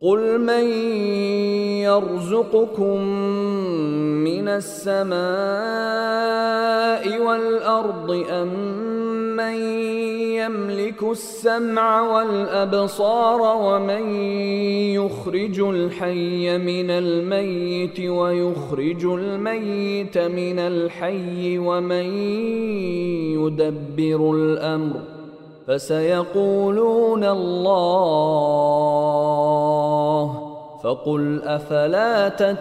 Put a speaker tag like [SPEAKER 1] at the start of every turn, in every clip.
[SPEAKER 1] قل من يرزقكم من السماء والأرض أم من يملك السمع والأبصار ومن يخرج الحي من الميت ويخرج الميت من الحي ومن يدبر الأمر فسيقولون الله فقل افلا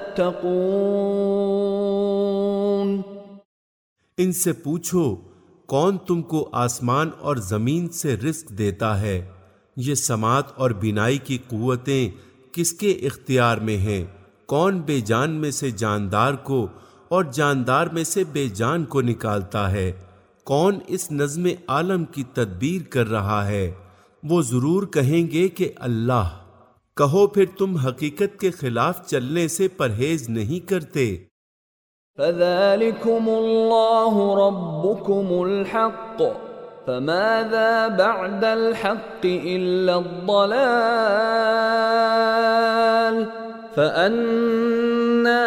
[SPEAKER 1] تتقون۔
[SPEAKER 2] ان سے پوچھو کون تم کو آسمان اور زمین سے رزق دیتا ہے؟ یہ سماعت اور بینائی کی قوتیں کس کے اختیار میں ہیں؟ کون بے جان میں سے جاندار کو اور جاندار میں سے بے جان کو نکالتا ہے؟ کون اس نظم عالم کی تدبیر کر رہا ہے؟ وہ ضرور کہیں گے کہ اللہ۔ کہو پھر تم حقیقت کے خلاف چلنے سے پرہیز نہیں کرتے؟
[SPEAKER 1] فذلكم الله ربكم الحق فماذا بعد الحق إلا الضلال فأنا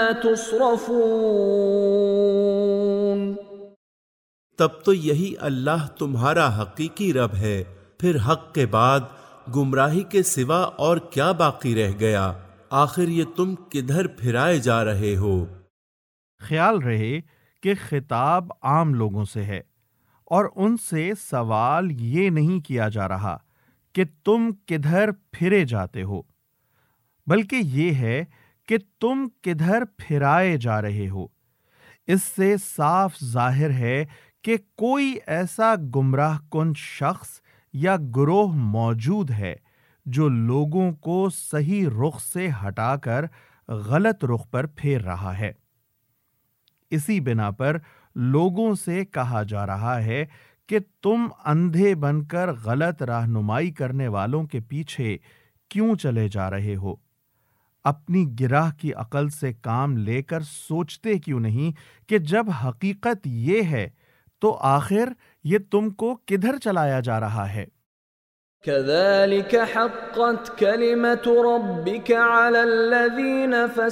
[SPEAKER 1] تصرفون۔
[SPEAKER 2] تب تو یہی اللہ تمہارا حقیقی رب ہے، پھر حق کے بعد گمراہی کے سوا اور کیا باقی رہ گیا؟ آخر یہ تم کدھر پھرائے جا رہے ہو؟
[SPEAKER 3] خیال رہے کہ خطاب عام لوگوں سے ہے اور ان سے سوال یہ نہیں کیا جا رہا کہ تم کدھر پھرے جاتے ہو، بلکہ یہ ہے کہ تم کدھر پھرائے جا رہے ہو۔ اس سے صاف ظاہر ہے کہ کوئی ایسا گمراہ کن شخص یا گروہ موجود ہے جو لوگوں کو صحیح رخ سے ہٹا کر غلط رخ پر پھیر رہا ہے۔ اسی بنا پر لوگوں سے کہا جا رہا ہے کہ تم اندھے بن کر غلط رہنمائی کرنے والوں کے پیچھے کیوں چلے جا رہے ہو؟ اپنی گراہ کی عقل سے کام لے کر سوچتے کیوں نہیں کہ جب حقیقت یہ ہے تو آخر یہ تم کو کدھر چلایا جا رہا ہے؟
[SPEAKER 1] كذلك حقت كلمة ربك على الذين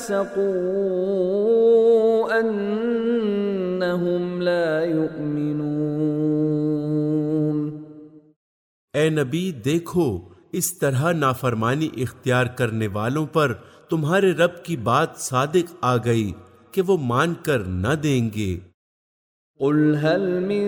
[SPEAKER 1] فسقوا أنهم لا يؤمنون۔
[SPEAKER 2] اے نبی دیکھو، اس طرح نافرمانی اختیار کرنے والوں پر تمہارے رب کی بات صادق آ گئی کہ وہ مان کر نہ دیں گے۔
[SPEAKER 1] قل هل من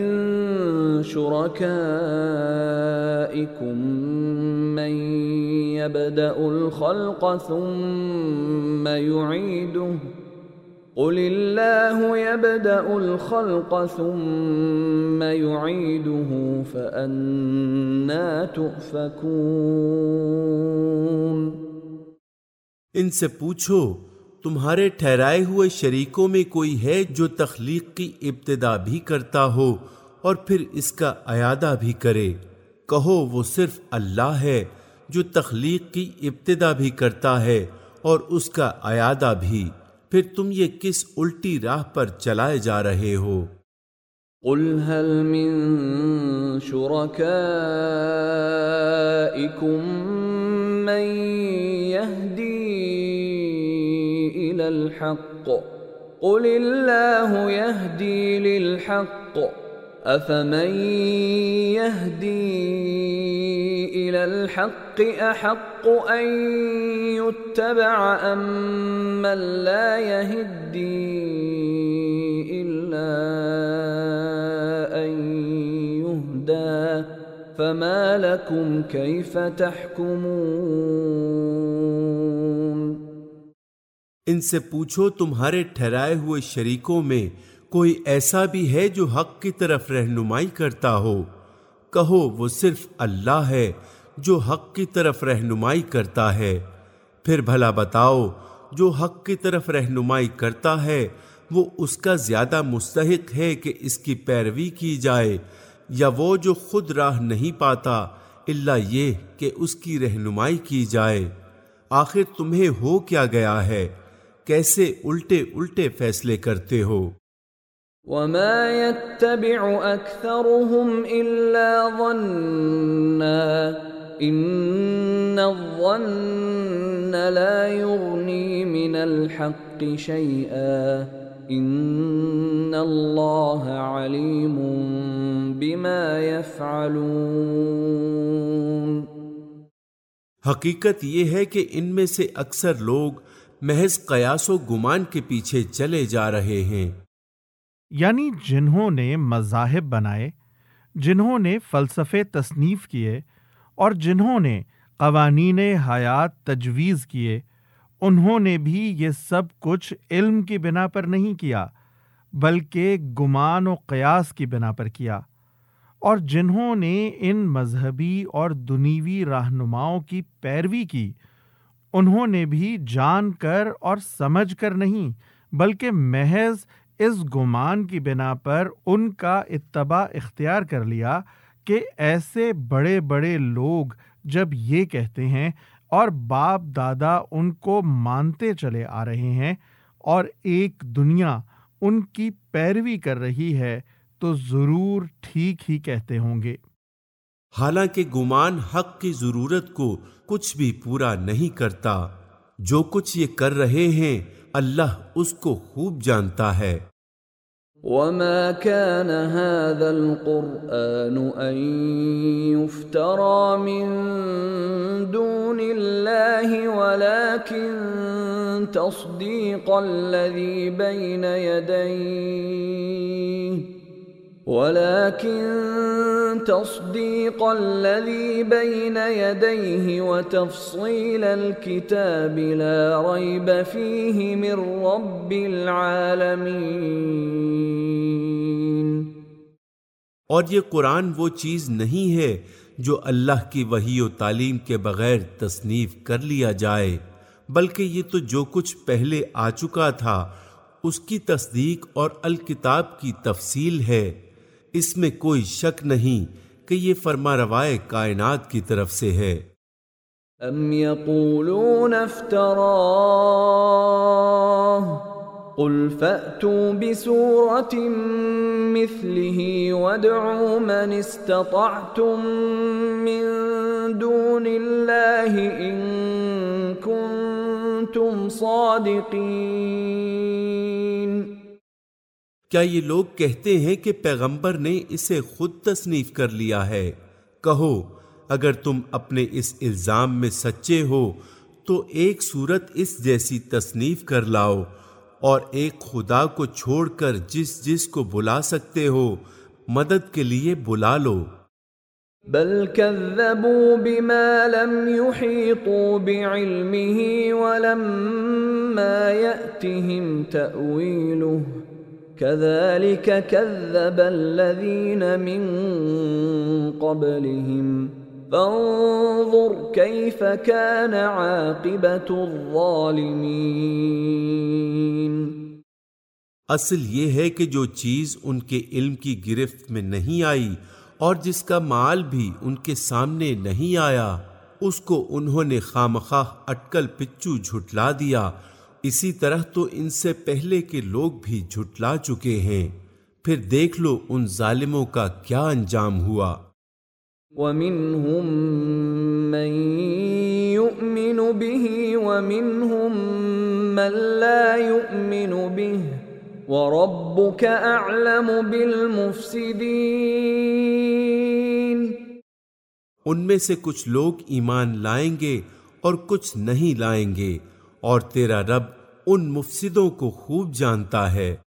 [SPEAKER 1] شركائكم من يبدأ الخلق ثم يعيده قل الله يبدأ الخلق ثم يعيده فأنا تؤفكون۔
[SPEAKER 2] ان سے پوچھو تمہارے ٹھہرائے ہوئے شریکوں میں کوئی ہے جو تخلیق کی ابتدا بھی کرتا ہو اور پھر اس کا اعادہ بھی کرے؟ کہو وہ صرف اللہ ہے جو تخلیق کی ابتدا بھی کرتا ہے اور اس کا اعادہ بھی، پھر تم یہ کس الٹی راہ پر چلائے جا رہے ہو؟
[SPEAKER 1] قل هل من شركائكم من يهدي إلى الحق قل الله يهدي للحق أفمن يهدي إلى الحق أحق أن يتبع أم من لا يهدي إلا أن يهدى فما لكم كيف تحكمون۔
[SPEAKER 2] ان سے پوچھو تمہارے ٹھہرائے ہوئے شریکوں میں کوئی ایسا بھی ہے جو حق کی طرف رہنمائی کرتا ہو؟ کہو وہ صرف اللہ ہے جو حق کی طرف رہنمائی کرتا ہے، پھر بھلا بتاؤ جو حق کی طرف رہنمائی کرتا ہے وہ اس کا زیادہ مستحق ہے کہ اس کی پیروی کی جائے، یا وہ جو خود راہ نہیں پاتا الا یہ کہ اس کی رہنمائی کی جائے؟ آخر تمہیں ہو کیا گیا ہے؟ کیسے الٹے الٹے فیصلے کرتے ہو؟
[SPEAKER 1] وما يتبع أكثرهم إلا ظنا إن الظن لا يغني من الحق شيئا ان اللہ علیم بما يفعلون۔
[SPEAKER 2] حقیقت یہ ہے کہ ان میں سے اکثر لوگ محض قیاس و گمان کے پیچھے چلے جا رہے ہیں،
[SPEAKER 3] یعنی جنہوں نے مذاہب بنائے، جنہوں نے فلسفے تصنیف کیے اور جنہوں نے قوانین حیات تجویز کیے، انہوں نے بھی یہ سب کچھ علم کی بنا پر نہیں کیا بلکہ گمان و قیاس کی بنا پر کیا، اور جنہوں نے ان مذہبی اور دنیوی رہنماؤں کی پیروی کی، انہوں نے بھی جان کر اور سمجھ کر نہیں بلکہ محض اس گمان کی بنا پر ان کا اتباع اختیار کر لیا کہ ایسے بڑے بڑے لوگ جب یہ کہتے ہیں اور باپ دادا ان کو مانتے چلے آ رہے ہیں اور ایک دنیا ان کی پیروی کر رہی ہے تو ضرور ٹھیک ہی کہتے ہوں گے۔
[SPEAKER 2] حالانکہ گمان حق کی ضرورت کو کچھ بھی پورا نہیں کرتا، جو کچھ یہ کر رہے ہیں اللہ اس کو خوب جانتا ہے۔
[SPEAKER 1] وما كان هذا القرآن أن يفترى من دون الله ولكن تصديق الذي بين يديه وتفصيل الكتاب لا ريب فيه من رب العالمين۔
[SPEAKER 2] اور یہ قرآن وہ چیز نہیں ہے جو اللہ کی وحی و تعلیم کے بغیر تصنیف کر لیا جائے، بلکہ یہ تو جو کچھ پہلے آ چکا تھا اس کی تصدیق اور الکتاب کی تفصیل ہے۔ اس میں کوئی شک نہیں کہ یہ فرما روائے کائنات کی طرف سے ہے۔
[SPEAKER 1] ام یقولون افتراہ قل فأتوا بسورة مثله وادعوا من استطعتم من دون الله إن كنتم صادقين۔
[SPEAKER 2] کیا یہ لوگ کہتے ہیں کہ پیغمبر نے اسے خود تصنیف کر لیا ہے؟ کہو اگر تم اپنے اس الزام میں سچے ہو تو ایک صورت اس جیسی تصنیف کر لاؤ اور ایک خدا کو چھوڑ کر جس کو بلا سکتے ہو مدد کے لیے بلا لو۔
[SPEAKER 1] بل كذبوا بما لم يحيطوا بعلمه ولما يأتهم تأويله كذلك كذب الذين من قبلهم فانظر كيف كان عاقبة الظالمين۔
[SPEAKER 2] اصل یہ ہے کہ جو چیز ان کے علم کی گرفت میں نہیں آئی اور جس کا مال بھی ان کے سامنے نہیں آیا اس کو انہوں نے خامخواہ اٹکل پچو جھٹلا دیا، اسی طرح تو ان سے پہلے کے لوگ بھی جھٹلا چکے ہیں، پھر دیکھ لو ان ظالموں کا کیا انجام ہوا۔
[SPEAKER 1] وَمِنْهُمْ مَنْ يُؤْمِنُ بِهِ وَمِنْهُمْ مَنْ لَا يُؤْمِنُ بِهِ وَرَبُّكَ أَعْلَمُ بِالْمُفْسِدِينَ۔
[SPEAKER 2] ان میں سے کچھ لوگ ایمان لائیں گے اور کچھ نہیں لائیں گے، اور تیرا رب ان مفسدوں کو خوب جانتا ہے۔